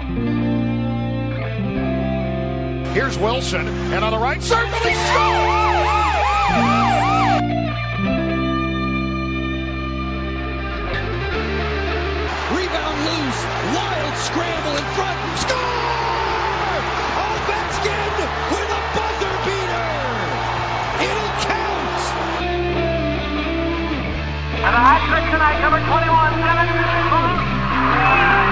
Here's Wilson, and on the right circle, he scores! Rebound loose, wild scramble in front, score! Ovechkin with a buzzer beater! It'll count! And the hat trick tonight, number 21, Simmons.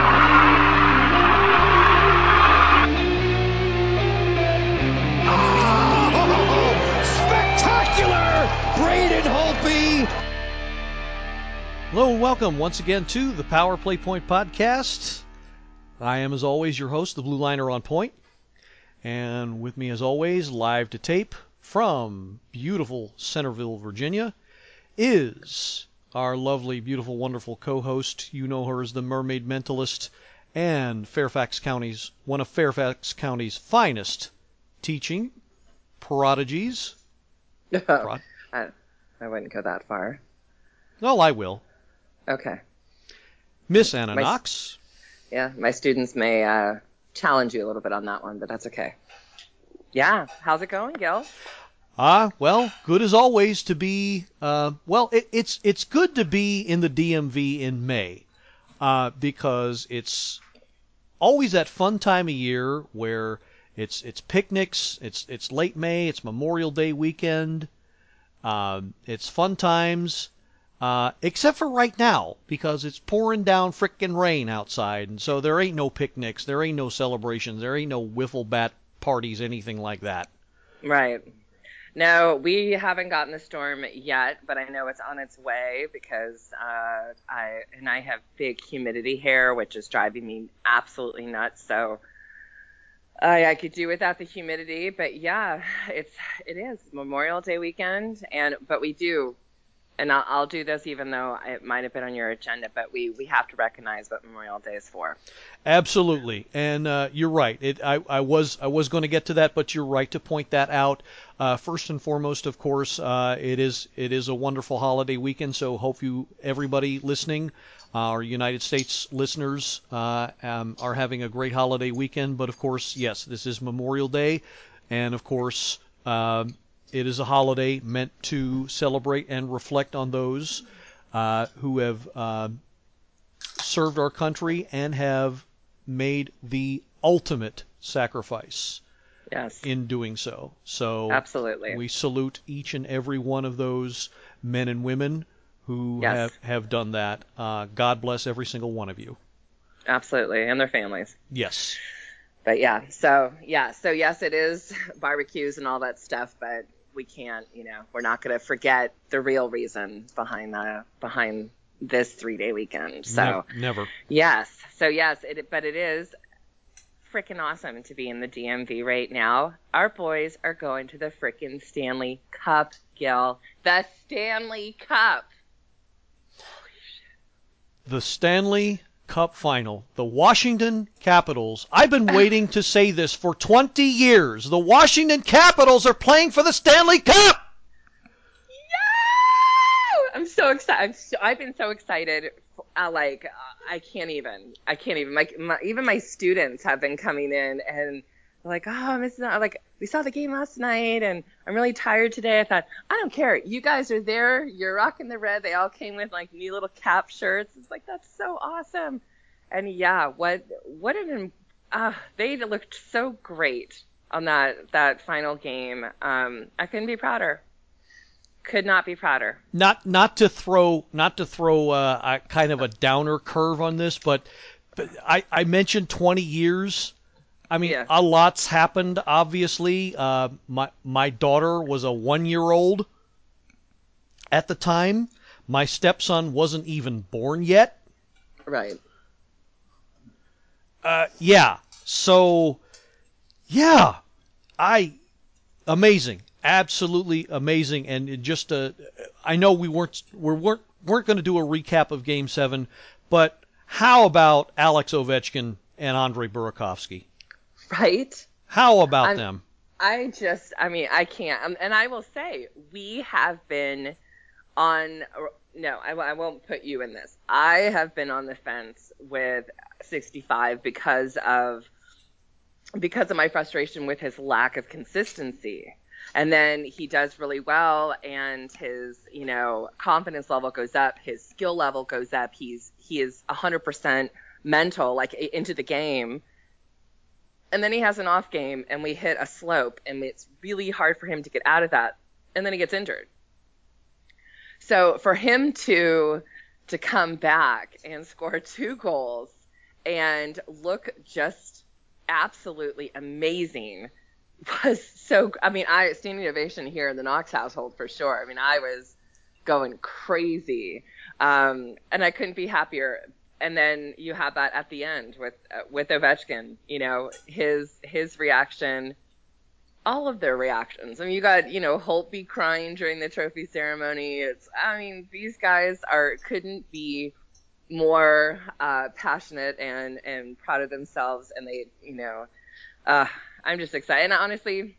Spectacular! Braden Holtby! Hello and welcome once again to the Power Play Point podcast. I am, as always, your host, the Blue Liner on Point. And with me, as always, live to tape from beautiful Centerville, Virginia, is our lovely, beautiful, wonderful co-host. You know her as the Mermaid Mentalist and one of Fairfax County's finest teaching prodigies. I wouldn't go that far. Well, I will. Okay. Miss Anna Knox. Yeah, my students may challenge you a little bit on that one, but that's okay. Yeah, how's it going, Gil? Well, good as always to be, it's good to be in the DMV in May, because it's always that fun time of year where it's picnics, it's late May, it's Memorial Day weekend, it's fun times, except for right now, because it's pouring down frickin' rain outside, and so there ain't no picnics, there ain't no celebrations, there ain't no wiffle bat parties, anything like that. Right. No, we haven't gotten the storm yet, but I know it's on its way because I have big humidity hair, which is driving me absolutely nuts. So I could do without the humidity, but yeah, it is Memorial Day weekend, but we do, and I'll do this even though it might have been on your agenda, but we have to recognize what Memorial Day is for. Absolutely, and you're right. I was going to get to that, but you're right to point that out. First and foremost, of course, it is a wonderful holiday weekend. So hope everybody listening, our United States listeners, are having a great holiday weekend. But of course, yes, this is Memorial Day, and of course, it is a holiday meant to celebrate and reflect on those who have served our country and have made the ultimate sacrifice. Yes. In doing so. So absolutely, we salute each and every one of those men and women who have done that. God bless every single one of you. Absolutely, and their families. Yes. But so yes, it is barbecues and all that stuff, but we can't, we're not going to forget the real reason behind this 3-day weekend. So never. Yes. So yes, but it is freaking awesome to be in the DMV right now. Our boys are going to the freaking Stanley Cup, Gil. The Stanley Cup. Holy shit. The Stanley Cup final. The Washington Capitals. I've been waiting to say this for 20 years. The Washington Capitals are playing for the Stanley Cup. I'm so excited. I've been so excited. I can't even. Even my students have been coming in and they're like, "Oh, we saw the game last night and I'm really tired today." I thought, I don't care. You guys are there. You're rocking the red. They all came with new little cap shirts. It's that's so awesome. And yeah, they looked so great on that final game. I couldn't be prouder. Could not be prouder. Not to throw a kind of a downer curve on this, but I mentioned 20 years. I mean, a lot's happened. Obviously, my daughter was a 1-year-old at the time. My stepson wasn't even born yet. Right. Yeah. So, yeah, amazing. Absolutely amazing, and just I know we weren't going to do a recap of Game 7, but how about Alex Ovechkin and Andrei Burakovsky? Right? How about them? I can't. And I will say, we have been on no, I won't put you in this. I have been on the fence with 65 because of my frustration with his lack of consistency. And then he does really well, and his, confidence level goes up, his skill level goes up. He is 100% mental, like into the game. And then he has an off game, and we hit a slope, and it's really hard for him to get out of that. And then he gets injured. So for him to come back and score 2 goals and look just absolutely amazing was so, standing ovation here in the Knox household for sure. I mean, I was going crazy, and I couldn't be happier. And then you have that at the end with Ovechkin, his reaction, all of their reactions. I mean, you got, Holtby crying during the trophy ceremony. These guys couldn't be more passionate and proud of themselves, and they, I'm just excited. And honestly,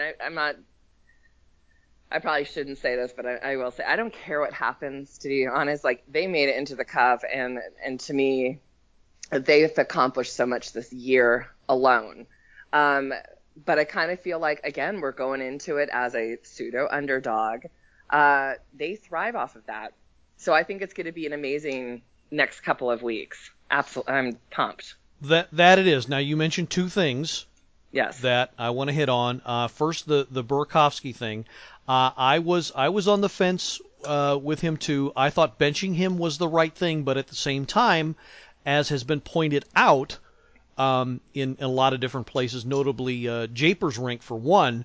I probably shouldn't say this, but I will say, I don't care what happens, to be honest. Like, they made it into the Cup, and to me, they've accomplished so much this year alone. But I kind of feel like, again, we're going into it as a pseudo underdog. They thrive off of that. So I think it's going to be an amazing next couple of weeks. Absolutely. I'm pumped. That it is. Now, you mentioned 2 things. Yes. That I want to hit on. First, the Burakovsky thing. I was on the fence with him too. I thought benching him was the right thing, but at the same time, as has been pointed out in a lot of different places, notably Japers Rink for one,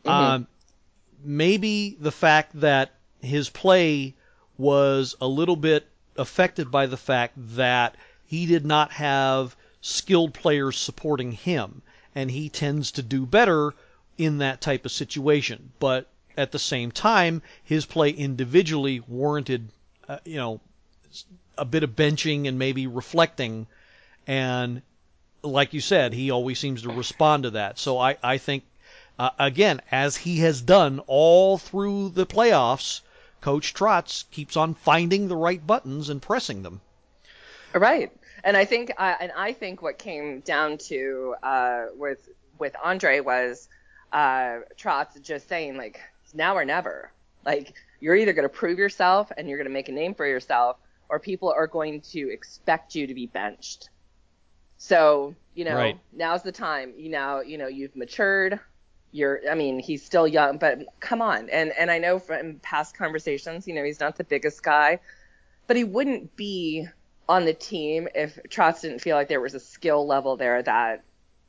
maybe the fact that his play was a little bit affected by the fact that he did not have skilled players supporting him. And he tends to do better in that type of situation. But at the same time, his play individually warranted, a bit of benching and maybe reflecting. And like you said, he always seems to respond to that. So I think, again, as he has done all through the playoffs, Coach Trotz keeps on finding the right buttons and pressing them. Right. And I think what came down to with Andre was Trotz just saying, like, now or never. Like, you're either going to prove yourself and you're going to make a name for yourself, or people are going to expect you to be benched. So, right. Now's the time. You've matured. He's still young, but come on. And I know from past conversations, he's not the biggest guy, but he wouldn't be on the team if Trotz didn't feel like there was a skill level there that,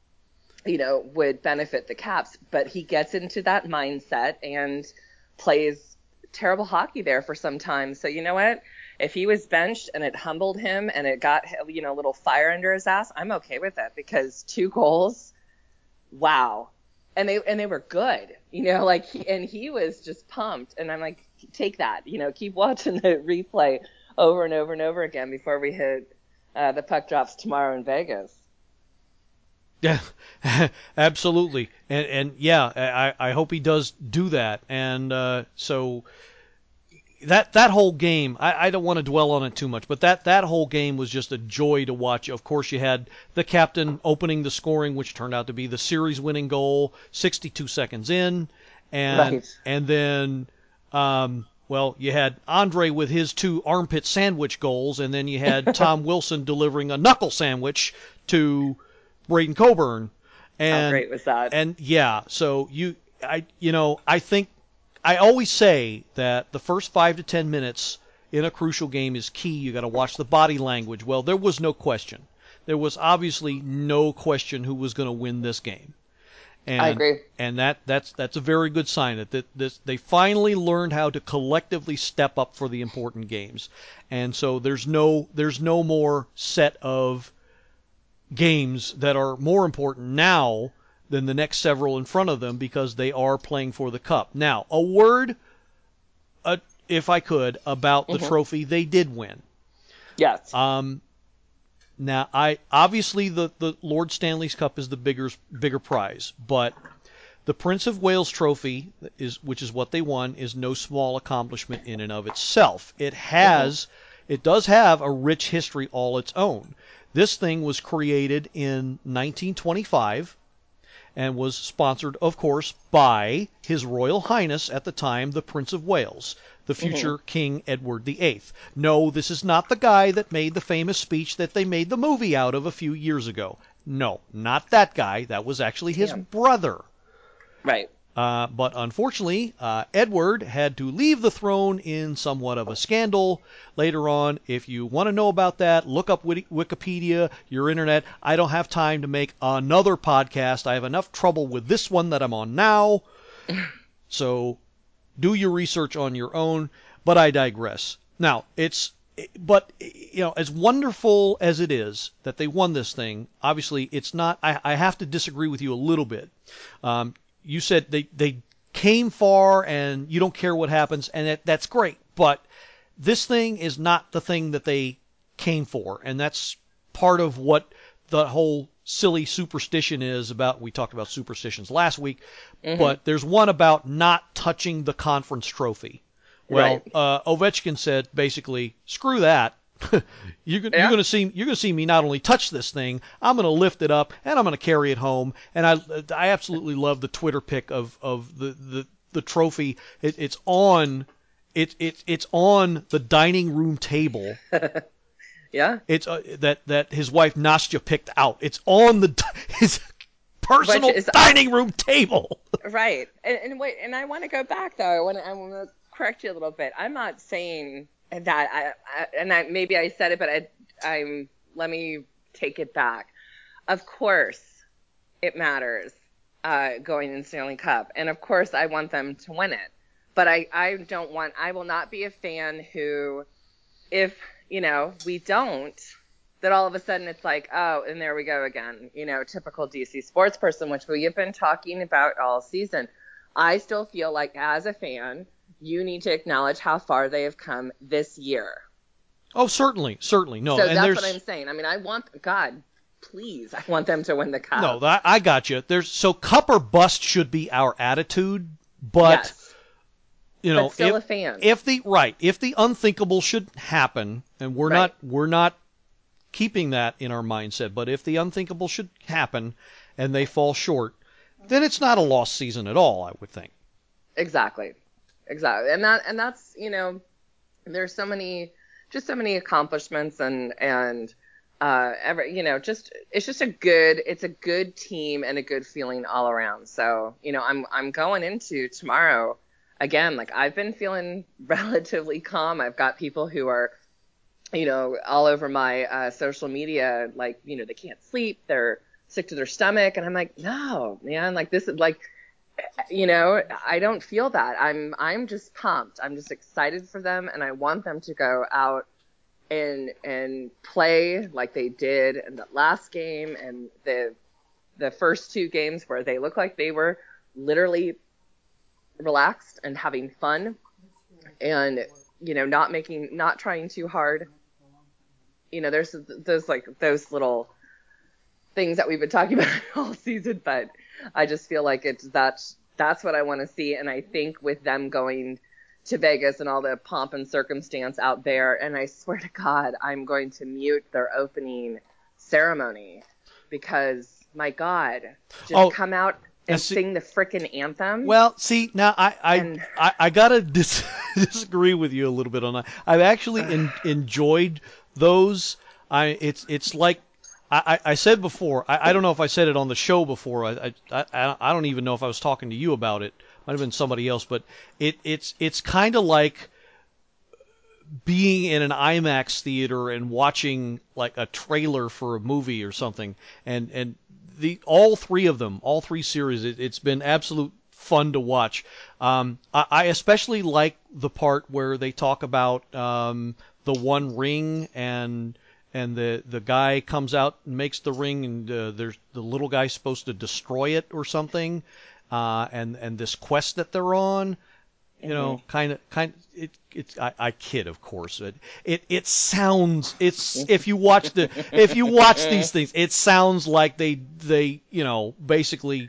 would benefit the Caps. But he gets into that mindset and plays terrible hockey there for some time. So you know what? If he was benched and it humbled him and it got, a little fire under his ass, I'm okay with it, because 2 goals, wow. And they were good, he was just pumped. And I'm like, take that, keep watching the replay over and over and over again before we hit the puck drops tomorrow in Vegas. Yeah, absolutely. And yeah, I hope he does do that. And so that whole game, I don't want to dwell on it too much, but that whole game was just a joy to watch. Of course, you had the captain opening the scoring, which turned out to be the series-winning goal 62 seconds in. And then you had Andre with his 2 armpit sandwich goals, and then you had Tom Wilson delivering a knuckle sandwich to Braden Coburn. And, how great was that? And yeah, so I think I always say that the first 5 to 10 minutes in a crucial game is key. You got to watch the body language. Well, there was no question. There was obviously no question who was going to win this game. And, I agree. And that's a very good sign that they finally learned how to collectively step up for the important games. And so there's no more set of games that are more important now than the next several in front of them, because they are playing for the Cup. Now, a word, if I could, about the trophy. They did win. Yes. Now, obviously the Lord Stanley's Cup is the bigger prize, but The Prince of Wales Trophy, which is what they won, is no small accomplishment in and of itself. It does have a rich history all its own. This thing was created in 1925 and was sponsored, of course, by His Royal Highness at the time, the Prince of Wales, the future King Edward VIII. No, this is not the guy that made the famous speech that they made the movie out of a few years ago. No, not that guy. That was actually his brother. Right. But unfortunately, Edward had to leave the throne in somewhat of a scandal later on. If you want to know about that, look up Wikipedia, your internet. I don't have time to make another podcast. I have enough trouble with this one that I'm on now. So do your research on your own, but I digress. Now, as wonderful as it is that they won this thing, obviously it's not, I have to disagree with you a little bit. You said they came far and you don't care what happens, and that's great. But this thing is not the thing that they came for, and that's part of what the whole silly superstition is about. We talked about superstitions last week, but there's one about not touching the conference trophy. Well, Ovechkin said basically, screw that. You're going to see me not only touch this thing, I'm going to lift it up and I'm going to carry it home. And I absolutely love the Twitter pic of the trophy. It's on the dining room table. Yeah. It's that his wife Nastya picked out. It's on his personal dining room table. Right. And wait, and I want to go back though. I want to correct you a little bit. I'm not saying that maybe I said it, but let me take it back. Of course, it matters going in Stanley Cup, and of course, I want them to win it. But I will not be a fan who, if we don't, that all of a sudden it's like, oh, and there we go again. Typical DC sports person, which we have been talking about all season. I still feel like as a fan, you need to acknowledge how far they have come this year. Oh, certainly. No, so and that's what I'm saying. I mean, I want them to win the Cup. No, I got you. So Cup or bust should be our attitude, but yes. But still a fan. If the unthinkable should happen, and we're not keeping that in our mindset, but if the unthinkable should happen and they fall short, then it's not a lost season at all, I would think. Exactly. And that's, there's so many accomplishments and it's a good team and a good feeling all around. So, I'm going into tomorrow again, like I've been feeling relatively calm. I've got people who are, all over my social media, like, they can't sleep, they're sick to their stomach. And I'm like, no, man, like this is like, I don't feel that. I'm just pumped. I'm just excited for them, and I want them to go out and play like they did in the last game and the first two games where they looked like they were literally relaxed and having fun and not trying too hard. There's those little things that we've been talking about all season, but I just feel like that's what I want to see. And I think with them going to Vegas and all the pomp and circumstance out there, and I swear to God, I'm going to mute their opening ceremony because, my God, come out and sing the frickin' anthem. Well, see, now I gotta disagree with you a little bit on that. I've actually enjoyed those. It's like I said before. I don't know if I said it on the show before. I don't even know if I was talking to you about it. Might have been somebody else, but it's kind of like being in an IMAX theater and watching like a trailer for a movie or something. And all three series, it's been absolute fun to watch. I especially like the part where they talk about the One Ring and the guy comes out and makes the ring, and there's the little guy's supposed to destroy it or something, and this quest that they're on, kind of I kid, of course. It sounds, if you watch these things, it sounds like they basically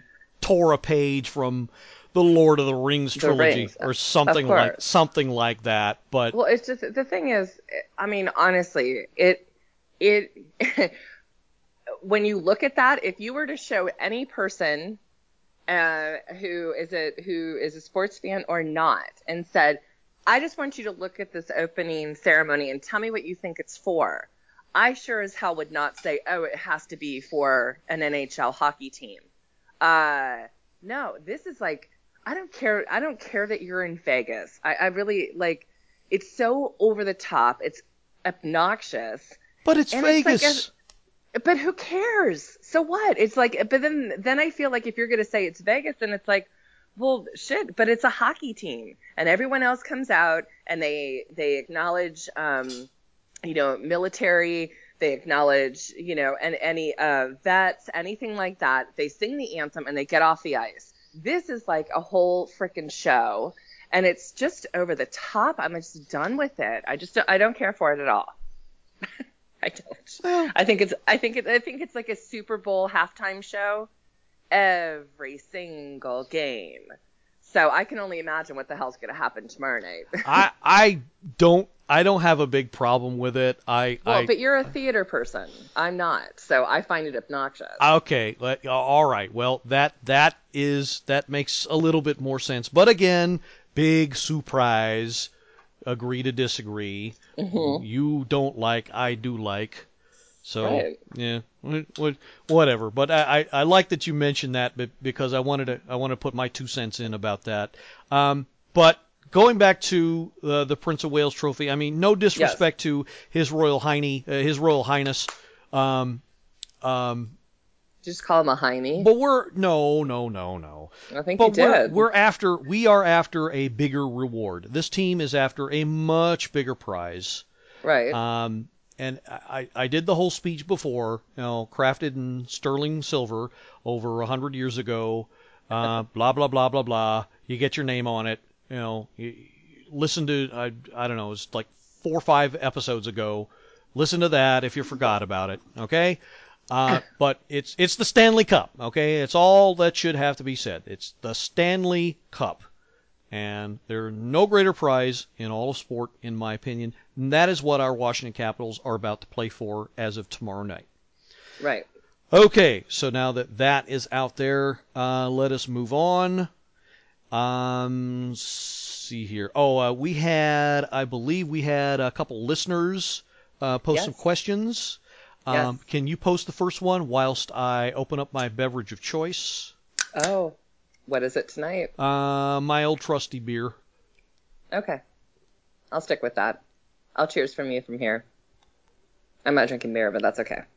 tore a page from the Lord of the Rings trilogy Rings, or of something like that. But well, it's just the thing is, I mean, honestly, it when you look at that, if you were to show any person who is a sports fan or not, and said, I just want you to look at this opening ceremony and tell me what you think it's for, I sure as hell would not say, oh, it has to be for an NHL hockey team. No, this is like, I don't care that you're in Vegas. I really, like, it's so over the top. It's obnoxious. But it's And Vegas. It's like but who cares? So what? It's like, but then I feel like if you're going to say it's Vegas, then it's like, well, shit, but it's a hockey team. And everyone else comes out and they acknowledge, military, they acknowledge, and any vets, anything like that. They sing the anthem and they get off the ice. This is like a whole freaking show. And it's just over the top. I'm just done with it. I don't care for it at all. I don't. Well, I think it's like a Super Bowl halftime show every single game. So I can only imagine what the hell's going to happen tomorrow night. I don't have a big problem with it. But you're a theater person. I'm not. So I find it obnoxious. Okay, all right. Well, that makes a little bit more sense. But again, big surprise. Agree to disagree. Mm-hmm. You don't like, I do like. So right. Yeah, whatever. But I like that you mentioned that because I wanted to put my 2 cents in about that. But going back to the Prince of Wales Trophy, I mean, no disrespect to His Royal Highness. Just call him a Heine. But no. I think you did. We are after a bigger reward. This team is after a much bigger prize. Right. And I did the whole speech before, crafted in sterling silver over 100 years ago. Blah blah blah blah blah. You get your name on it. You listen to I don't know. It's like 4 or 5 episodes ago. Listen to that if you forgot about it. Okay. But it's the Stanley Cup, okay? It's all that should have to be said. It's the Stanley Cup. And there's no greater prize in all of sport, in my opinion. And that is what our Washington Capitals are about to play for as of tomorrow night. Right. Okay, so now that is out there, let us move on. See here. I believe we had a couple listeners post some questions. Yes. Can you post the first one whilst I open up my beverage of choice? Oh, what is it tonight? My old trusty beer. Okay. I'll stick with that. I'll cheers from you from here. I'm not drinking beer, but that's okay.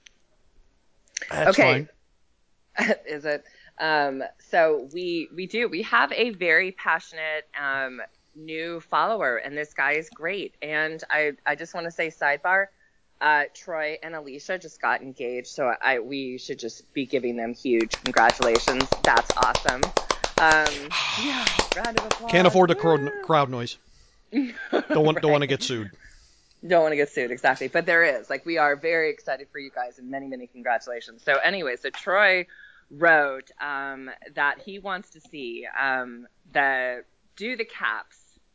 That's fine. Is it? So we have a very passionate new follower, and this guy is great. And I just want to say, sidebar, Troy and Alicia just got engaged, so we should just be giving them huge congratulations. That's awesome. Yeah, round of applause. Can't afford the crowd noise. Don't want to get sued. Don't want to get sued, exactly. But there is. We are very excited for you guys, and many, many congratulations. So anyway, so Troy wrote that he wants to see the Caps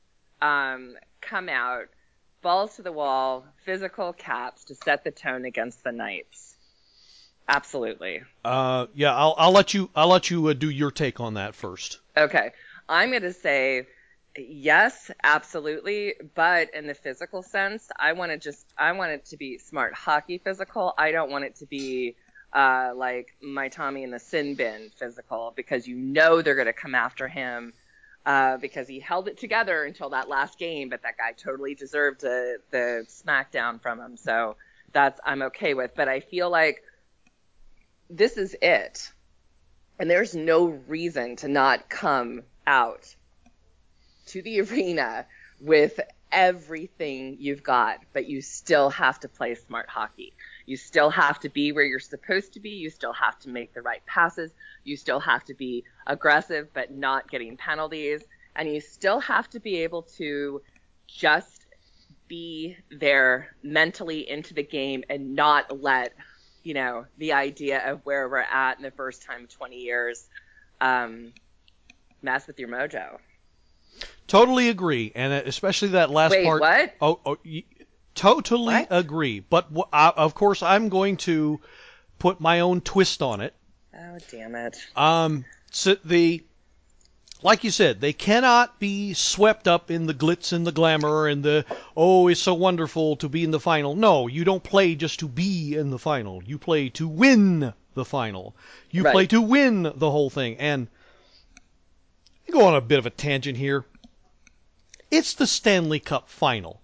come out, balls to the wall, physical Caps to set the tone against the Knights. Absolutely. Yeah, I'll let you do your take on that first. Okay, I'm going to say yes, absolutely, but in the physical sense, I want it to be smart hockey physical. I don't want it to be like my Tommy in the sin bin physical, because they're going to come after him. Because he held it together until that last game, but that guy totally deserved the smackdown from him. So I'm okay with. But I feel like this is it. And there's no reason to not come out to the arena with everything you've got, but you still have to play smart hockey. You still have to be where you're supposed to be. You still have to make the right passes. You still have to be aggressive but not getting penalties. And you still have to be able to just be there mentally into the game and not let, the idea of where we're at in the first time in 20 years mess with your mojo. Totally agree, and especially that last Wait, part. what? Totally What? agree. But of course, I'm going to put my own twist on it. Oh, damn it. So like you said, they cannot be swept up in the glitz and the glamour and the, oh, it's so wonderful to be in the final. No, you don't play just to be in the final. You play to win the final. You Right. play to win the whole thing. And I go on a bit of a tangent here. It's the Stanley Cup Final.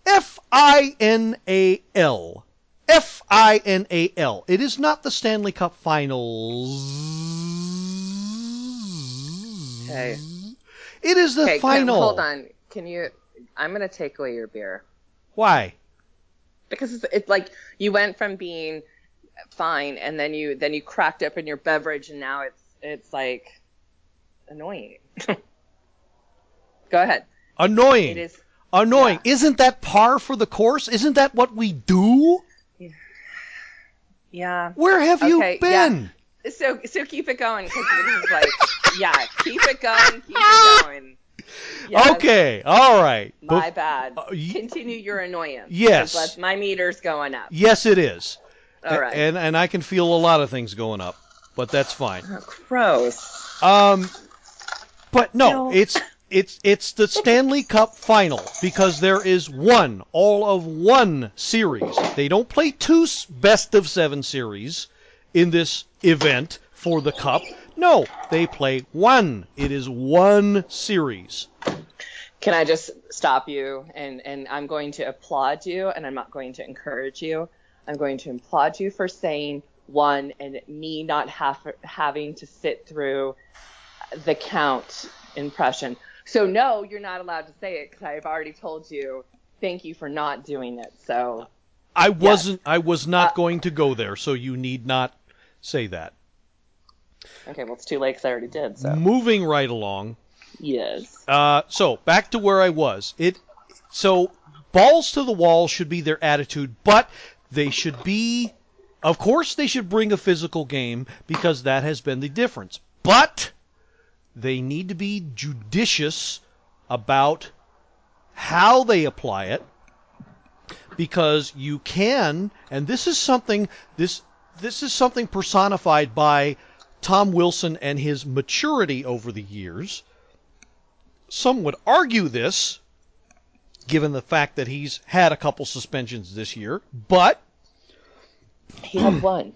Final. Final. It is not the Stanley Cup Finals. Okay. It is the Okay, final. hold on. I'm going to take away your beer. Why? Because it's like you went from being fine and then you cracked open your beverage and now it's like annoying. Go ahead. Annoying. It is Annoying. Yeah. Isn't that par for the course? Isn't that what we do? Yeah. Where have you Okay, been? yeah. So keep it going because this is like keep it going, keep it going. Yes, Okay. All right. My bad. y- Continue your annoyance. Yes. 'Cause my meter's going up. Yes, it is. All right. And I can feel a lot of things going up, but that's fine. Oh, gross. But no, No. it's the Stanley Cup Final because there is all of one series. They don't play two best of 7 series in this event for the Cup. No, they play one. It is one series. Can I just stop you? And I'm going to applaud you, and I'm not going to encourage you. I'm going to applaud you for saying one and me not having to sit through the count impression. So, no, you're not allowed to say it because I've already told you thank you for not doing it. So I was not going to go there, so you need not say that. okay, well, it's too late because I already did. So Moving right along. yes. So back to where I was. So balls to the wall should be their attitude, but they should be, of course, they should bring a physical game because that has been the difference. But they need to be judicious about how they apply it because you can, and this is something personified by Tom Wilson and his maturity over the years. Some would argue this, given the fact that he's had a couple suspensions this year, but He had one.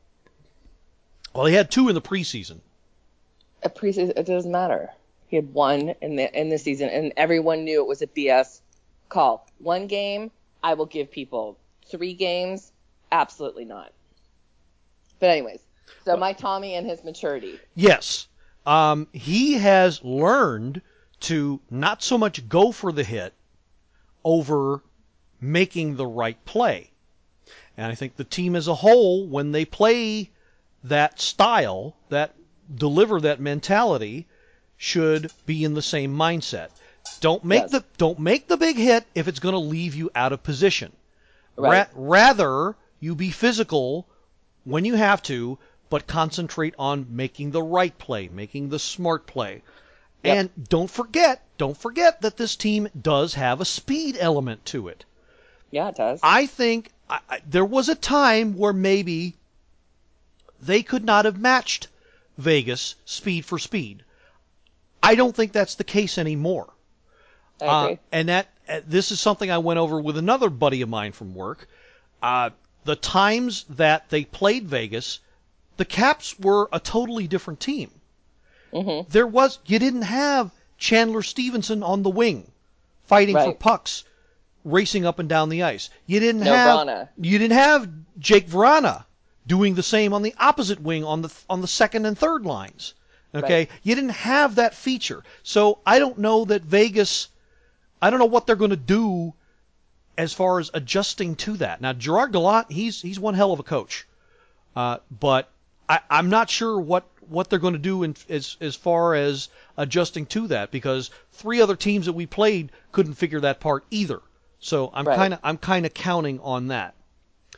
well, he had 2 in the preseason. A preseason, it doesn't matter. He had one in the season, and everyone knew it was a BS call. 1 game, I will give people. 3 games, absolutely not. But anyways, so my Tommy and his maturity. Yes, he has learned to not so much go for the hit over making the right play. And I think the team as a whole, when they play that style, that deliver that mentality, should be in the same mindset. Don't make the big hit if it's going to leave you out of position. Right. Rather, you be physical when you have to, but concentrate on making the right play, making the smart play. Yep. And don't forget that this team does have a speed element to it. Yeah, it does. I think there was a time where maybe they could not have matched Vegas speed for speed. I don't think that's the case anymore. I agree. And this is something I went over with another buddy of mine from work. The times that they played Vegas, the Caps were a totally different team. Mm-hmm. You didn't have Chandler Stevenson on the wing fighting for Right. pucks, racing up and down the ice. You didn't Vrana. have Jake Vrana doing the same on the opposite wing on the second and third lines. Okay, Right. you didn't have that feature. So I don't know that Vegas. I don't know what they're going to do as far as adjusting to that. Now Gerard Gallant, he's one hell of a coach, but I'm not sure what they're going to do as far as adjusting to that because 3 other teams that we played couldn't figure that part either. So I'm Right. kind of counting on that.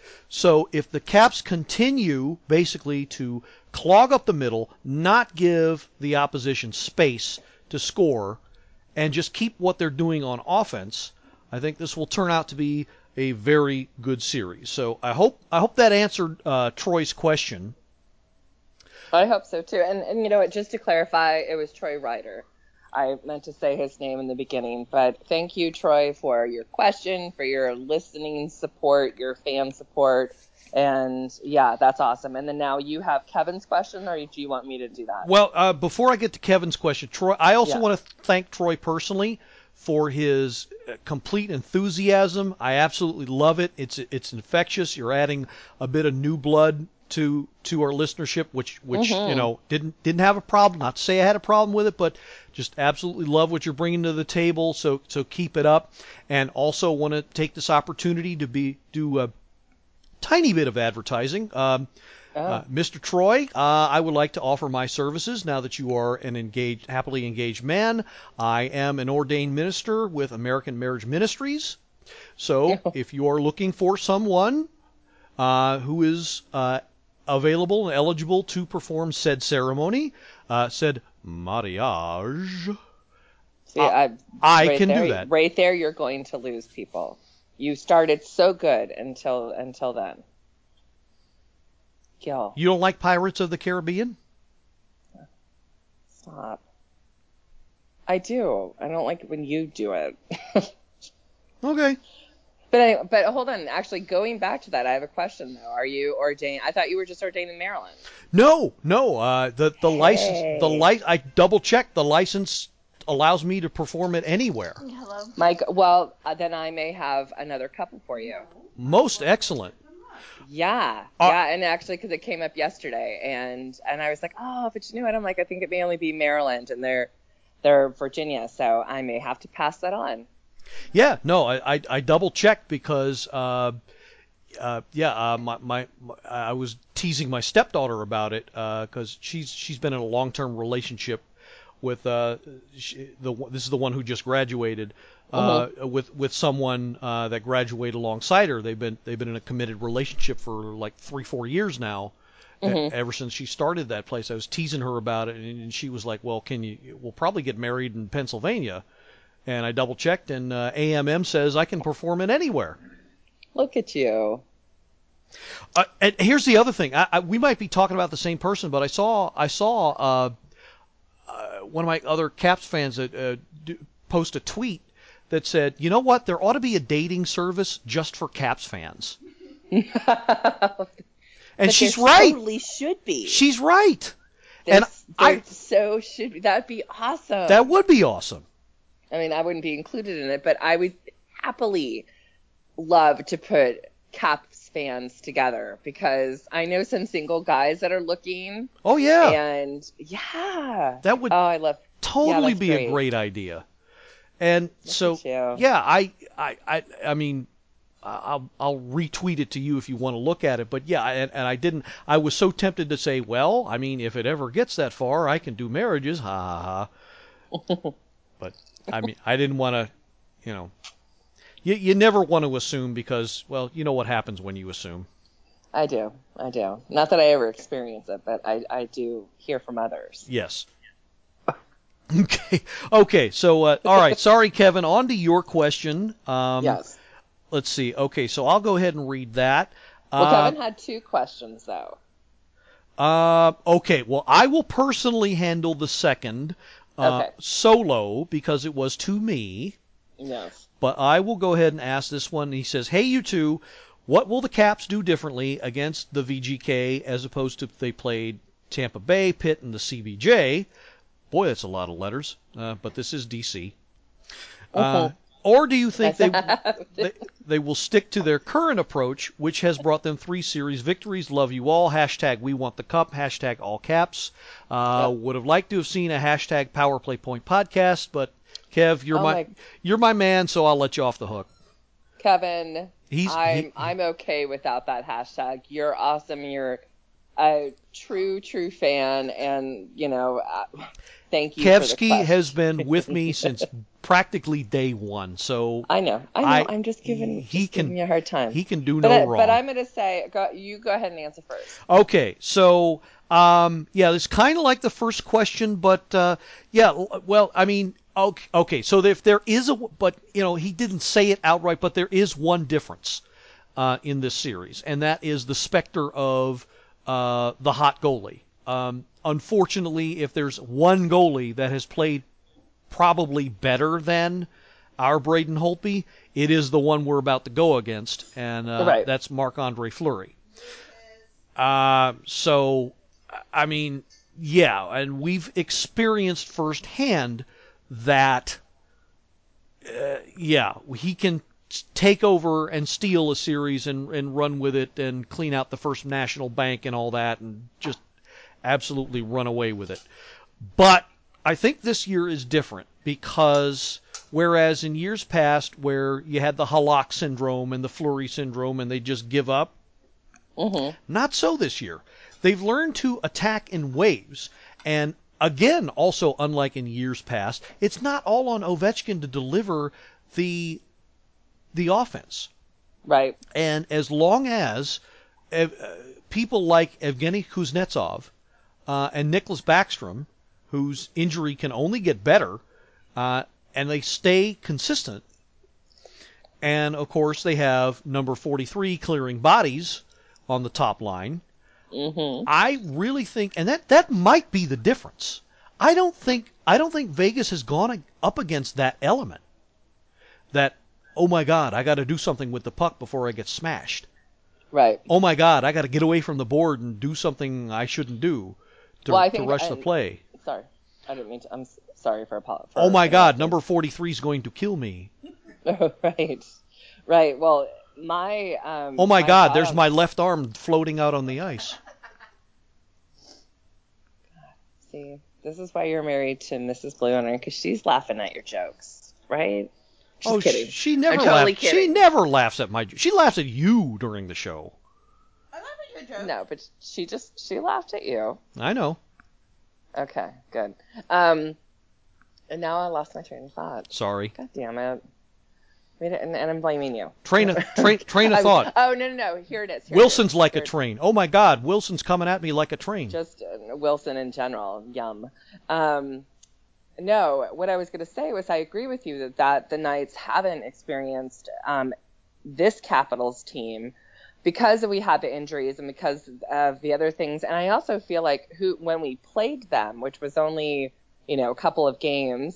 So if the Caps continue basically to clog up the middle, not give the opposition space to score, and just keep what they're doing on offense, I think this will turn out to be a very good series. So I hope that answered Troy's question. I hope so too. And you know what? Just to clarify, it was Troy Ryder. I meant to say his name in the beginning, but thank you, Troy, for your question, for your listening support, your fan support. And yeah, that's awesome. And then now you have Kevin's question, or do you want me to do that? Well, before I get to Kevin's question, Troy, I also want to thank Troy personally for his complete enthusiasm. I absolutely love it. It's infectious. You're adding a bit of new blood to our listenership, which you know didn't have a problem. Not to say I had a problem with it, but just absolutely love what you're bringing to the table. So keep it up. And also want to take this opportunity to do a tiny bit of advertising. Mr. Troy, I would like to offer my services now that you are an happily engaged man. I am an ordained minister with American Marriage Ministries. So if you are looking for someone who is available and eligible to perform said ceremony, said mariage, See, I can do that. Right there, you're going to lose people. You started so good until then. Gil. You don't like Pirates of the Caribbean? Stop. I do. I don't like it when you do it. Okay. But hold on. Actually, going back to that, I have a question though. Are you ordained? I thought you were just ordained in Maryland. No. The license. I double checked. The license allows me to perform it anywhere. Hello. Mike. Well, then I may have another couple for you. Most excellent. Yeah, and actually, because it came up yesterday, and I was like, oh, but you know what? I'm like, I think it may only be Maryland, and they're Virginia, so I may have to pass that on. Yeah, no, I double checked because I was teasing my stepdaughter about it because she's been in a long-term relationship with this is the one who just graduated. With someone that graduated alongside her. They've been in a committed relationship for like 3-4 years now. Ever since she started that place. I was teasing her about it, and she was like, "Well, we'll probably get married in Pennsylvania." And I double checked, and AMM says I can perform it anywhere. Look at you. And here's the other thing. We might be talking about the same person, but I saw one of my other Caps fans post a tweet that said, you know what, there ought to be a dating service just for Caps fans. And she's right. Totally should be. She's right. So should be. That'd be awesome. That would be awesome. I mean, I wouldn't be included in it, but I would happily love to put Caps fans together because I know some single guys that are looking. Oh, yeah. And, yeah. That would totally be great. A great idea. And so, yeah, I mean, I'll retweet it to you if you want to look at it. But yeah, and I didn't. I was so tempted to say, well, I mean, if it ever gets that far, I can do marriages, ha ha ha. But I mean, I didn't want to, you know. You never want to assume because, well, you know what happens when you assume. I do. Not that I ever experience it, but I do hear from others. Yes. Okay. So, all right. Sorry, Kevin. On to your question. Yes. Let's see. Okay, so I'll go ahead and read that. Well, Kevin had 2 questions, though. Okay. Well, I will personally handle the second solo because it was to me. Yes. But I will go ahead and ask this one. He says, hey, you two, what will the Caps do differently against the VGK as opposed to if they played Tampa Bay, Pitt, and the CBJ? Boy, that's a lot of letters, but this is D.C. Or do you think they will stick to their current approach, which has brought them 3 series victories? Love you all. # we want the cup. # all caps. Would have liked to have seen a # Power Play Point podcast, but Kev, you're my man, so I'll let you off the hook. Kevin, I'm okay without that hashtag. You're awesome. You're a true fan, and thank you for the Kevsky question. has been with me since practically day one, so I know. I'm just giving you a hard time. He can do no wrong. But I'm going to say, you go ahead and answer first. Okay, so it's kind of like the first question, but well, I mean, okay, so if there is but he didn't say it outright, but there is one difference in this series, and that is the specter of the hot goalie. Unfortunately, if there's one goalie that has played probably better than our Braden Holtby, it is the one we're about to go against, and right. That's Marc-Andre Fleury. So, I mean, yeah, and we've experienced firsthand that, he can take over and steal a series and run with it and clean out the First National Bank and all that and just absolutely run away with it. But I think this year is different because whereas in years past where you had the Halak syndrome and the Fleury syndrome and they just give up, not so this year. They've learned to attack in waves. And again, also unlike in years past, it's not all on Ovechkin to deliver the offense. Right. And as long as people like Evgeny Kuznetsov and Nicklas Backstrom, whose injury can only get better, and they stay consistent, and of course they have number 43 clearing bodies on the top line, I really think, and that might be the difference. I don't think Vegas has gone up against that element. That, oh my God, I got to do something with the puck before I get smashed. Right. Oh my God, I got to get away from the board and do something I shouldn't do to rush the play. Sorry, I didn't mean to. I'm sorry for oh my God, number 43 is going to kill me. Right. Well, my oh my God, there's my left arm floating out on the ice. See, this is why you're married to Mrs. Blue Hunter, because she's laughing at your jokes, right? Just kidding. She never totally kidding. She never laughs at my. She laughs at you during the show. I laugh at your jokes. No, but she laughed at you. I know. Okay, good. And now I lost my train of thought. Sorry. God damn it. And I'm blaming you. Train of thought. Oh, no. Here it is. Wilson's like a train. Oh, my God. Wilson's coming at me like a train. Just Wilson in general. Yum. No, what I was going to say was I agree with you that the Knights haven't experienced this Capitals team because we had the injuries and because of the other things. And I also feel like when we played them, which was only, a couple of games,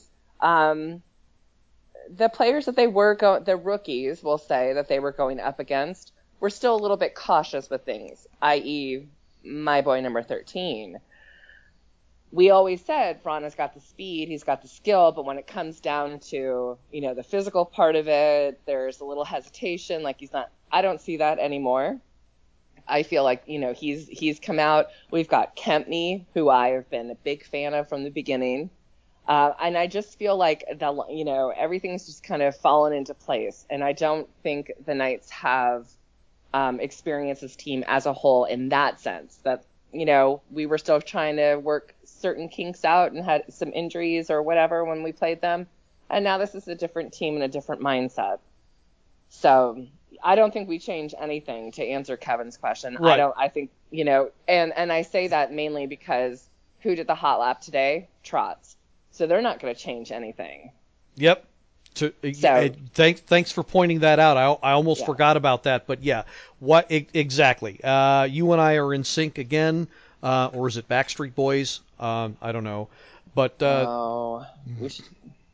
the players that they were the rookies, will say, that they were going up against were still a little bit cautious with things, i.e. my boy number 13. We always said Vrana's got the speed, he's got the skill, but when it comes down to, the physical part of it, there's a little hesitation, like he's not. I don't see that anymore. I feel like, he's come out. We've got Kempny, who I have been a big fan of from the beginning. And I just feel like everything's just kind of fallen into place. And I don't think the Knights have experienced this team as a whole in that sense. That, we were still trying to work certain kinks out and had some injuries or whatever when we played them. And now this is a different team and a different mindset. So I don't think we change anything to answer Kevin's question. Right. I think, and I say that mainly because who did the hot lap today? Trotz. So they're not going to change anything. Yep. Thanks for pointing that out. I almost forgot about that, but yeah, what exactly? You and I are in sync again, or is it Backstreet Boys? I don't know, but we should.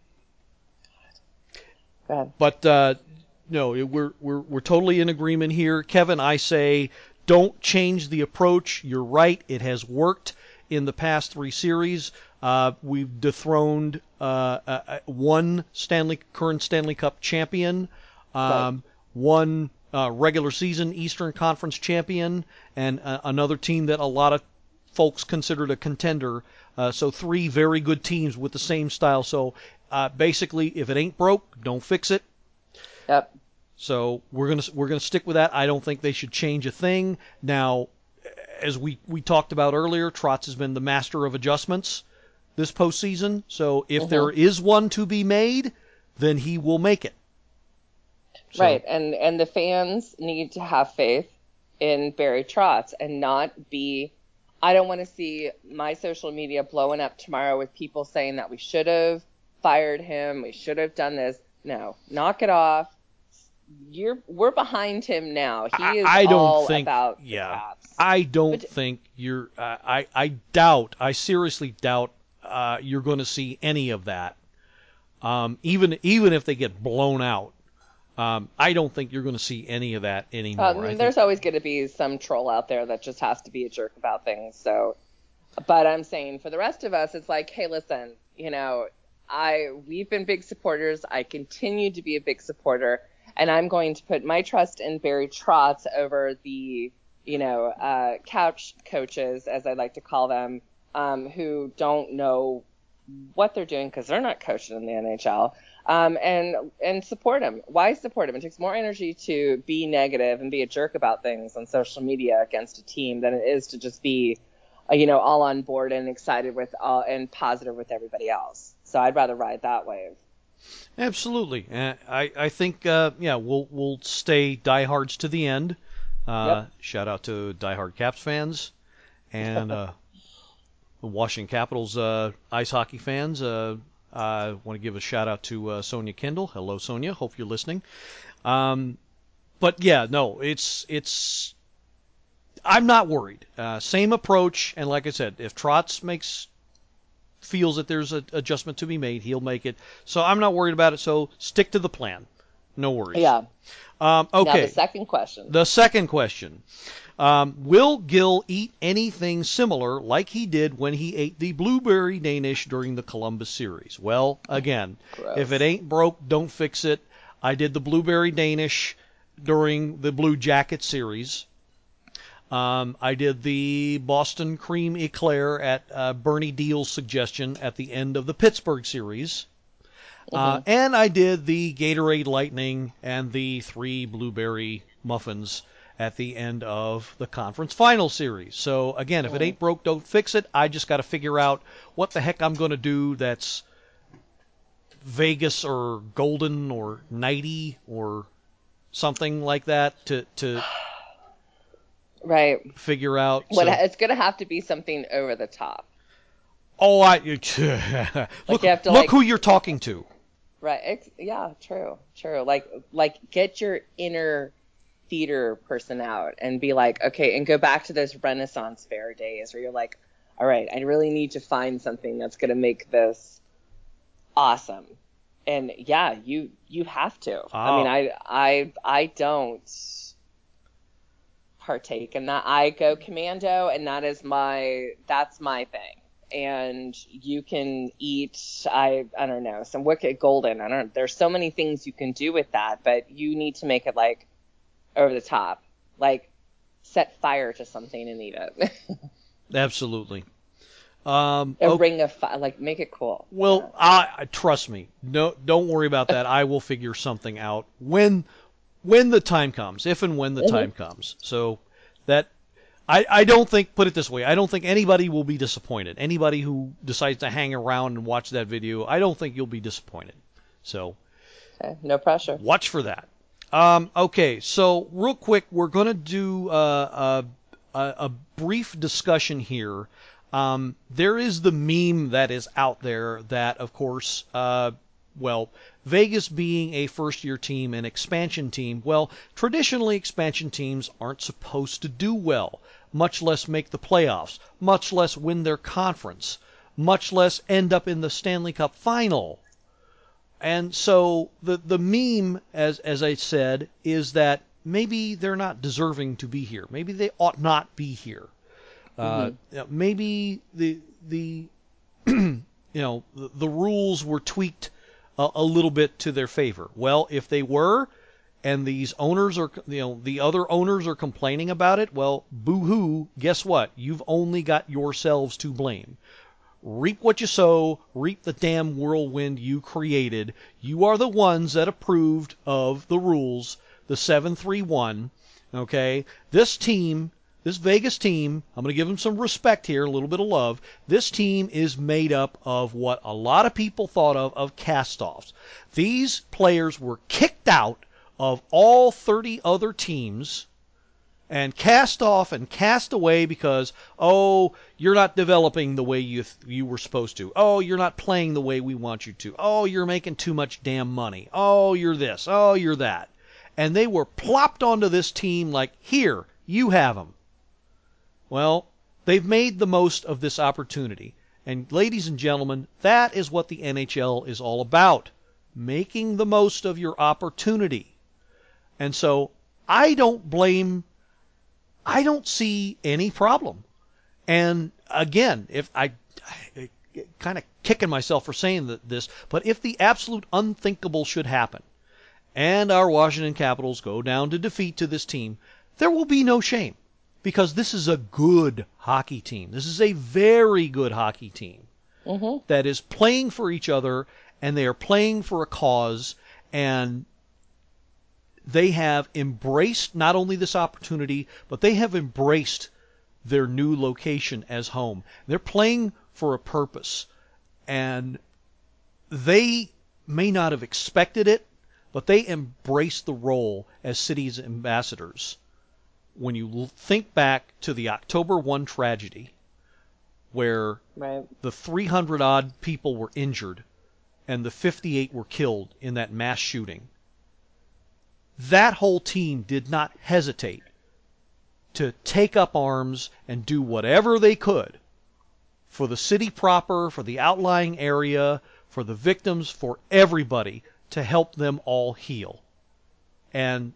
Go ahead. But no, we're totally in agreement here, Kevin. I say don't change the approach. You're right; it has worked in the past 3 series. We've dethroned one current Stanley Cup champion, one regular season Eastern Conference champion, and another team that a lot of folks considered a contender. So 3 very good teams with the same style. So basically, if it ain't broke, don't fix it. Yep. So we're gonna stick with that. I don't think they should change a thing. Now, as we talked about earlier, Trotz has been the master of adjustments this postseason. So if there is one to be made, then he will make it. So. Right, and the fans need to have faith in Barry Trotz and not be. I don't want to see my social media blowing up tomorrow with people saying that we should have fired him, we should have done this. No, knock it off. We're behind him now. He is all about the Caps. I don't think you're. I seriously doubt you're going to see any of that. Even if they get blown out. I don't think you're going to see any of that anymore. There's always going to be some troll out there that just has to be a jerk about things. So, but I'm saying for the rest of us, it's like, hey, listen, we've been big supporters. I continue to be a big supporter, and I'm going to put my trust in Barry Trotz over the, couch coaches, as I like to call them, who don't know what they're doing because they're not coaching in the NHL. And support him. Why support him? It takes more energy to be negative and be a jerk about things on social media against a team than it is to just be, all on board and excited with and positive with everybody else. So I'd rather ride that wave. Absolutely. I think we'll stay diehards to the end. Shout out to diehard Caps fans and the Washington Capitals ice hockey fans. I want to give a shout out to Sonia Kendall. Hello, Sonia. Hope you're listening. But yeah, no, it's. I'm not worried. Same approach, and like I said, if Trotz feels that there's an adjustment to be made, he'll make it. So I'm not worried about it. So stick to the plan. No worries. Yeah. Okay. Now the second question. The second question. Will Gill eat anything similar like he did when he ate the blueberry Danish during the Columbus series? Well, again, Gross. If it ain't broke, don't fix it. I did the blueberry Danish during the Blue Jacket series. I did the Boston cream eclair at Bernie Deal's suggestion at the end of the Pittsburgh series. And I did the Gatorade Lightning and the 3 blueberry muffins at the end of the conference final series. So, again, if it ain't broke, don't fix it. I just got to figure out what the heck I'm going to do that's Vegas or golden or nighty or something like that to right. figure out. It's going to have to be something over the top. Oh, look who you're talking to. Right. Yeah, true. Like get your inner theater person out and be like, okay, and go back to those Renaissance fair days where you're like, all right, I really need to find something that's going to make this awesome. And yeah, you have to. I mean, I don't partake in that. I go commando, and that's my thing. And you can eat, I don't know, some Wicked Golden. There's so many things you can do with that, but you need to make it like over the top, like set fire to something and eat it. Absolutely. Ring of fire, like make it cool. Well, I trust me. No, don't worry about that. I will figure something out when the time comes, if and when the time comes. So that I don't think, put it this way, I don't think anybody will be disappointed. Anybody who decides to hang around and watch that video, I don't think you'll be disappointed. So okay, no pressure. Watch for that. Okay, so real quick, we're going to do a brief discussion here. There is the meme that is out there that, of course, Vegas being a first-year team, an expansion team, well, traditionally expansion teams aren't supposed to do well, much less make the playoffs, much less win their conference, much less end up in the Stanley Cup final. And so the meme, as I said, is that maybe they're not deserving to be here. Maybe they ought not be here. Maybe the rules were tweaked a little bit to their favor. Well, if they were, and these owners are, the other owners are complaining about it, well, boo-hoo, guess what? You've only got yourselves to blame. Reap what you sow, reap the damn whirlwind you created. You are the ones that approved of the rules, the 7-3-1, okay? This team, This Vegas team, I'm going to give them some respect here, a little bit of love. This team is made up of what a lot of people thought of cast-offs. These players were kicked out of all 30 other teams and cast off and cast away because, oh, you're not developing the way you were supposed to. Oh, you're not playing the way we want you to. Oh, you're making too much damn money. Oh, you're this. Oh, you're that. And they were plopped onto this team like, here, you have them. Well, they've made the most of this opportunity. And ladies and gentlemen, that is what the NHL is all about, making the most of your opportunity. And so I don't see any problem. And again, if I kind of kicking myself for saying this, but if the absolute unthinkable should happen and our Washington Capitals go down to defeat to this team, there will be no shame because this is a good hockey team. This is a very good hockey team that is playing for each other, and they are playing for a cause, and they have embraced not only this opportunity, but they have embraced their new location as home. They're playing for a purpose, and they may not have expected it, but they embraced the role as city's ambassadors. When you think back to the October 1 tragedy, where the 300-odd people were injured and the 58 were killed in that mass shooting, that whole team did not hesitate to take up arms and do whatever they could for the city proper, for the outlying area, for the victims, for everybody, to help them all heal. And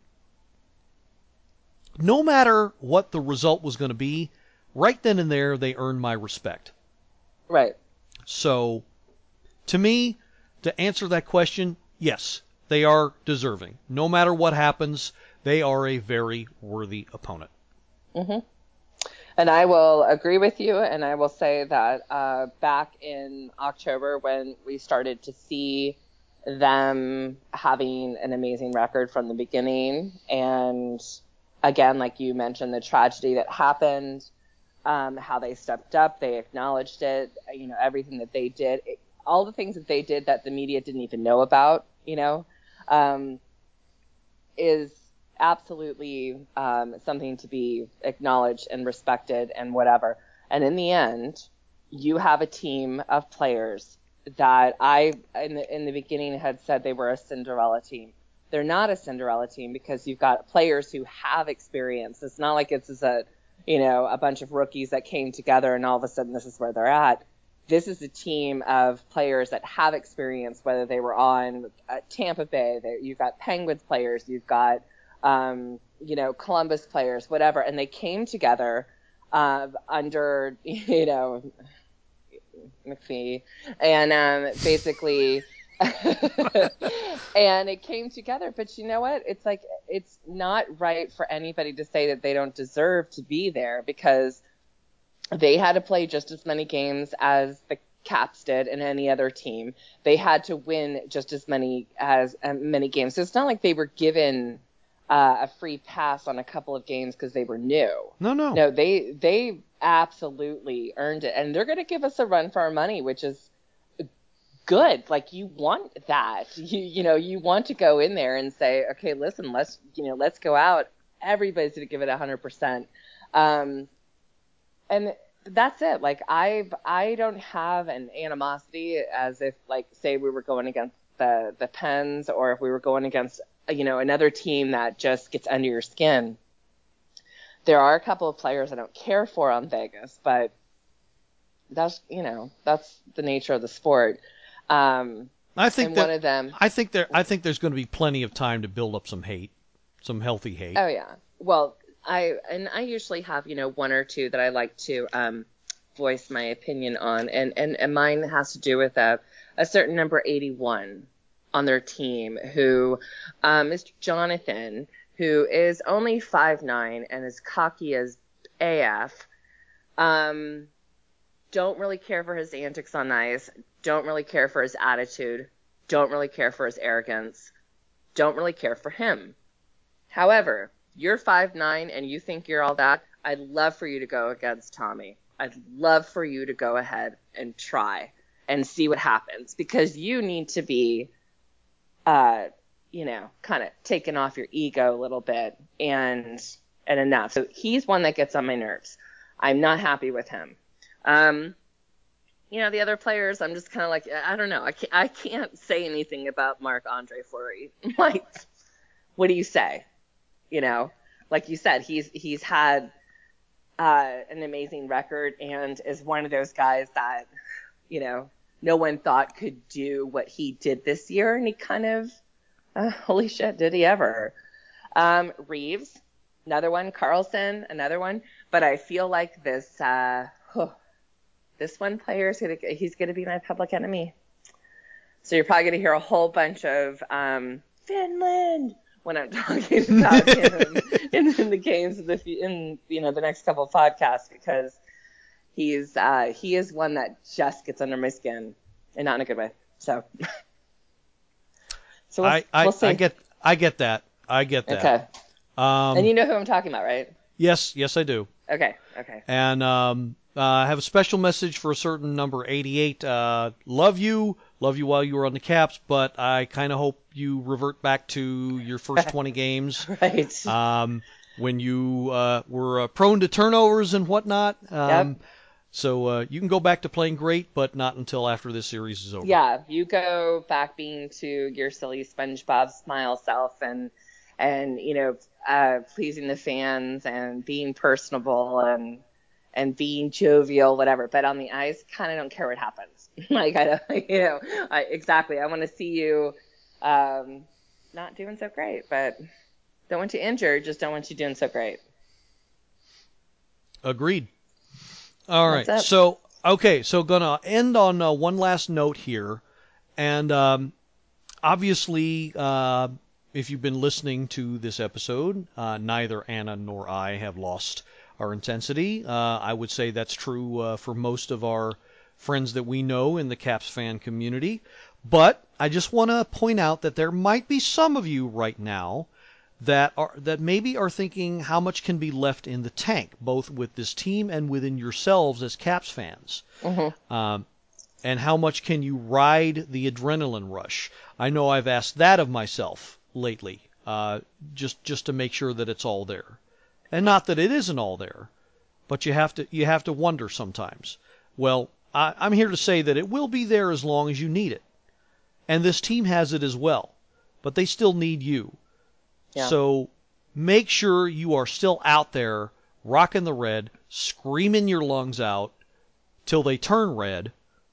no matter what the result was going to be, right then and there, they earned my respect. Right. So, to me, to answer that question, yes, they are deserving. No matter what happens, they are a very worthy opponent. Mm-hmm. And I will agree with you, and I will say that back in October when we started to see them having an amazing record from the beginning, and again, like you mentioned, the tragedy that happened, how they stepped up, they acknowledged it, everything that they did, all the things that they did that the media didn't even know about, is absolutely something to be acknowledged and respected and whatever. And in the end, you have a team of players that I, in the beginning, had said they were a Cinderella team. They're not a Cinderella team because you've got players who have experience. It's not like it's a bunch of rookies that came together and all of a sudden this is where they're at. This is a team of players that have experience, whether they were on Tampa Bay, you've got Penguins players, you've got Columbus players, whatever, and they came together under McPhee, and basically, and it came together. But you know what? It's like it's not right for anybody to say that they don't deserve to be there because they had to play just as many games as the Caps did and any other team. They had to win just as many games. So it's not like they were given a free pass on a couple of games because they were new. No, they absolutely earned it, and they're going to give us a run for our money, which is good. Like, you want that. You want to go in there and say, okay, listen, let's go out. Everybody's going to give it 100%. And that's it. Like, I don't have an animosity as if, like, say we were going against the Pens, or if we were going against another team that just gets under your skin. There are a couple of players I don't care for on Vegas, but that's the nature of the sport. I think one of them. I think there's going to be plenty of time to build up some hate, some healthy hate. Oh yeah. Well, I usually have one or two that I like to voice my opinion on, and mine has to do with a certain number 81 on their team, who Mr. Jonathan, who is only 5'9" and is cocky as AF. Don't really care for his antics on ice. Don't really care for his attitude. Don't really care for his arrogance. Don't really care for him. However, you're 5'9" and you think you're all that. I'd love for you to go against Tommy. I'd love for you to go ahead and try and see what happens, because you need to be, kind of taken off your ego a little bit and enough. So he's one that gets on my nerves. I'm not happy with him. The other players, I'm just kind of like, I don't know. I can't say anything about Marc-Andre Fleury. Like, what do you say? Like you said, he's had an amazing record and is one of those guys that, no one thought could do what he did this year. And he kind of, holy shit, did he ever? Reeves, another one. Carlson, another one. But I feel like this one player he's gonna be my public enemy. So you're probably gonna hear a whole bunch of Finland when I'm talking about him in the games in the next couple of podcasts, because he is one that just gets under my skin, and not in a good way. So we'll see. I get that. Okay. And you know who I'm talking about, right? Yes, I do. Okay. And I have a special message for a certain number 88. Love you while you were on the Caps, but I kind of hope you revert back to your first 20 games. Right. When you were prone to turnovers and whatnot. Yep. So you can go back to playing great, but not until after this series is over. Yeah, you go back being to your silly SpongeBob smile self and pleasing the fans and being personable and being jovial, whatever. But on the ice, kind of don't care what happens. Like, I don't, exactly. I want to see you not doing so great, but don't want you injured, just don't want you doing so great. Agreed. All right. That's it. So gonna end on one last note here, and obviously, if you've been listening to this episode, neither Anna nor I have lost our intensity. I would say that's true for most of our friends that we know in the Caps fan community. But I just want to point out that there might be some of you right now that maybe are thinking how much can be left in the tank, both with this team and within yourselves as Caps fans. Mm-hmm. And how much can you ride the adrenaline rush? I know I've asked that of myself lately, just to make sure that it's all there. And not that it isn't all there, but you have to wonder sometimes. Well, I'm here to say that it will be there as long as you need it. And this team has it as well, but they still need you. Yeah. So make sure you are still out there rocking the red, screaming your lungs out till they turn red,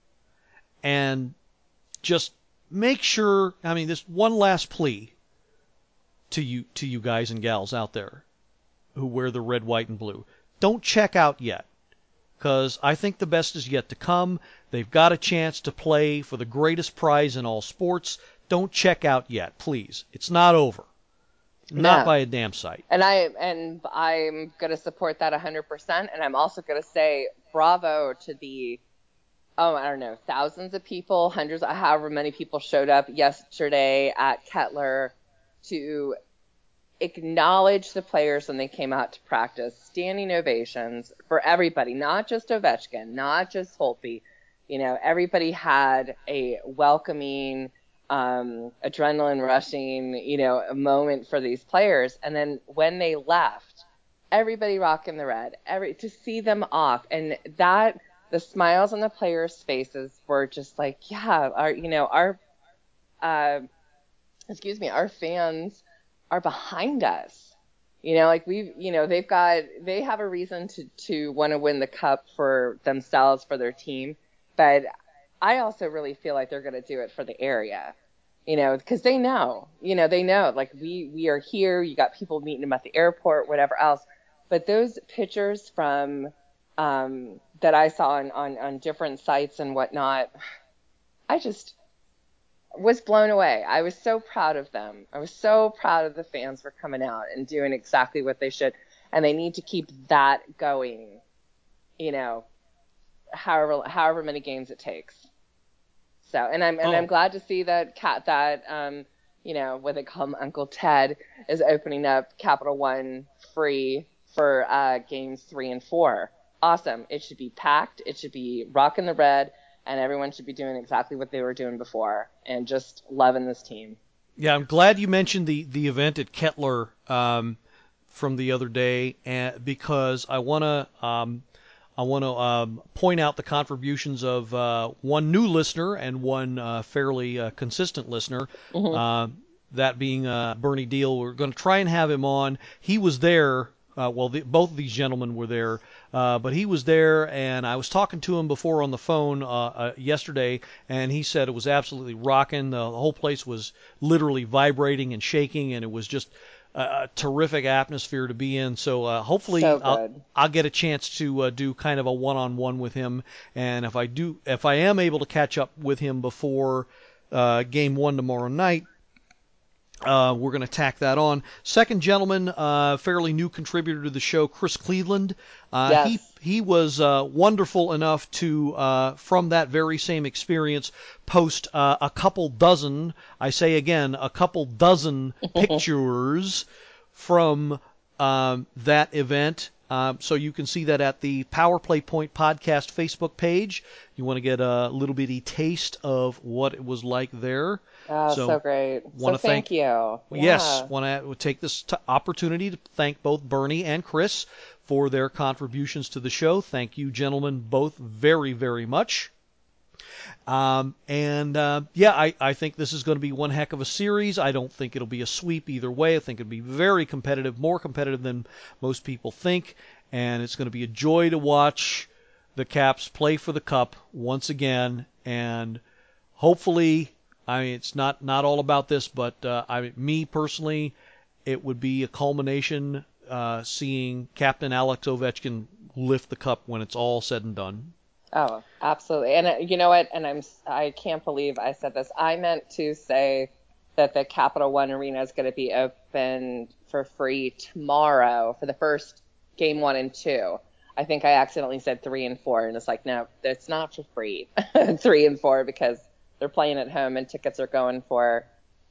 and just make sure, this one last plea to you guys and gals out there who wear the red, white, and blue. Don't check out yet, because I think the best is yet to come. They've got a chance to play for the greatest prize in all sports. Don't check out yet, please. It's not over. Not by a damn sight. And I'm going to support that 100%. And I'm also going to say bravo to the, I don't know, thousands of people, hundreds, however many people showed up yesterday at Kettler to acknowledge the players when they came out to practice. Standing ovations for everybody, not just Ovechkin, not just Holtby. Everybody had a welcoming, adrenaline rushing, a moment for these players. And then when they left, everybody rocking the red, to see them off, and that the smiles on the players' faces were just like, yeah, our fans are behind us. Like they have a reason to want to win the cup for themselves, for their team. But I also really feel like they're going to do it for the area, because they know, like we are here. You got people meeting them at the airport, whatever else. But those pictures from that I saw on different sites and whatnot, I just was blown away. I was so proud of them. I was so proud of the fans for coming out and doing exactly what they should. And they need to keep that going, however many games it takes. So, and I'm glad to see that what they call him, Uncle Ted, is opening up Capital One free for games 3 and 4. Awesome. It should be packed. It should be rocking the red, and everyone should be doing exactly what they were doing before, and just loving this team. Yeah, I'm glad you mentioned the event at Kettler from the other day, because I want to point out the contributions of one new listener and one fairly consistent listener. Mm-hmm. That being Bernie Deal. We're going to try and have him on. He was there. Both of these gentlemen were there, but he was there, and I was talking to him before on the phone yesterday, and he said it was absolutely rocking. The whole place was literally vibrating and shaking, and it was just a terrific atmosphere to be in. So hopefully I'll get a chance to do kind of a one-on-one with him, and if I am able to catch up with him before Game 1 tomorrow night, we're going to tack that on. Second gentleman, fairly new contributor to the show, Chris Cleveland. Yes. He was wonderful enough to, from that very same experience, post a couple dozen, I say again, a couple dozen pictures from that event. So you can see that at the Power Play Point Podcast Facebook page. You want to get a little bitty taste of what it was like there. Oh, so great. So thank you. Yes, want to take this opportunity to thank both Bernie and Chris for their contributions to the show. Thank you, gentlemen, both very, very much. I think this is going to be one heck of a series. I don't think it'll be a sweep either way. I think it'll be very competitive, more competitive than most people think, and it's going to be a joy to watch the Caps play for the Cup once again, and hopefully, I mean, it's not all about this, but me personally, it would be a culmination seeing Captain Alex Ovechkin lift the cup when it's all said and done. Oh, absolutely. And you know what? And I can't believe I said this. I meant to say that the Capital One Arena is going to be open for free tomorrow for the first Game 1 and 2. I think I accidentally said 3 and 4, and it's like, no, it's not for free. 3 and 4 because they're playing at home and tickets are going for,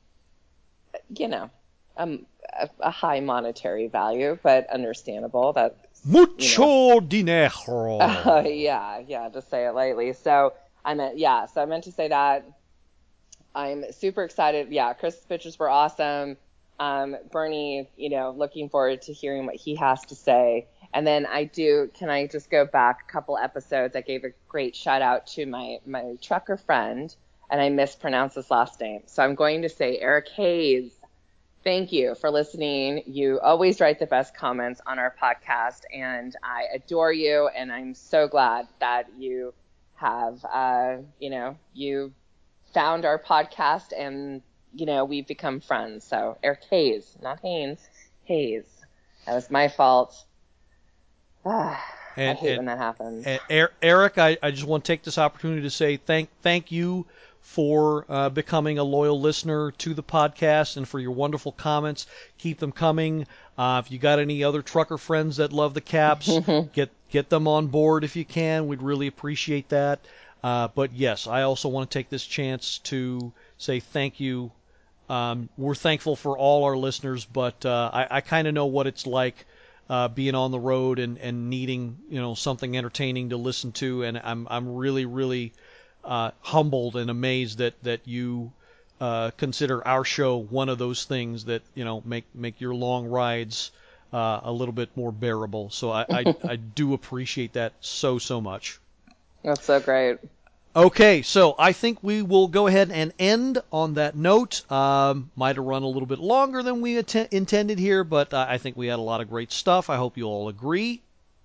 a high monetary value, but understandable. That's mucho dinero. Yeah, to say it lightly. So I meant to say that. I'm super excited. Yeah, Chris's pictures were awesome. Bernie, looking forward to hearing what he has to say. And then can I just go back a couple episodes? I gave a great shout out to my trucker friend, and I mispronounced his last name. So I'm going to say Eric Hayes. Thank you for listening. You always write the best comments on our podcast, and I adore you, and I'm so glad that you have, you found our podcast, and, we've become friends. So Eric Hayes, not Haynes, Hayes. That was my fault. I hate when that happens. Eric, I just want to take this opportunity to say thank you for becoming a loyal listener to the podcast and for your wonderful comments. Keep them coming. If you got any other trucker friends that love the Caps, get them on board if you can. We'd really appreciate that. But yes, I also want to take this chance to say thank you. We're thankful for all our listeners, but I kind of know what it's like being on the road and needing something entertaining to listen to, and I'm really, really humbled and amazed that you consider our show one of those things that make your long rides a little bit more bearable. So I do appreciate that so much. That's so great. Okay, so I think we will go ahead and end on that note. Might have run a little bit longer than we intended here, but I think we had a lot of great stuff. I hope you all agree.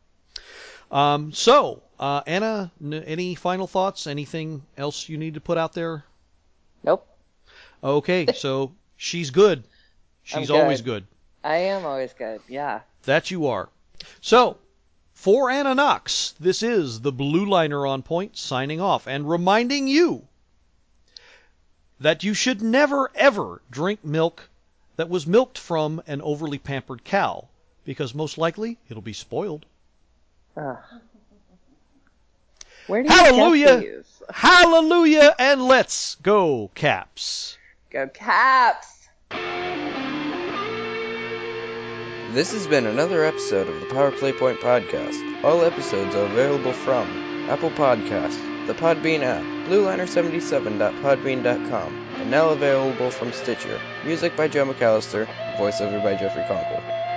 Anna, any final thoughts? Anything else you need to put out there? Nope. Okay, so she's good. She's always good. I am always good, yeah. That you are. So, for Anna Knox, this is the Blue Liner on Point signing off and reminding you that you should never, ever drink milk that was milked from an overly pampered cow, because most likely it'll be spoiled. Where do you get these? Hallelujah, and let's go, Caps. Go Caps! This has been another episode of the Power Play Point Podcast. All episodes are available from Apple Podcasts, the Podbean app, BlueLiner77.podbean.com, and now available from Stitcher. Music by Joe McAllister, voiceover by Jeffrey Conkle.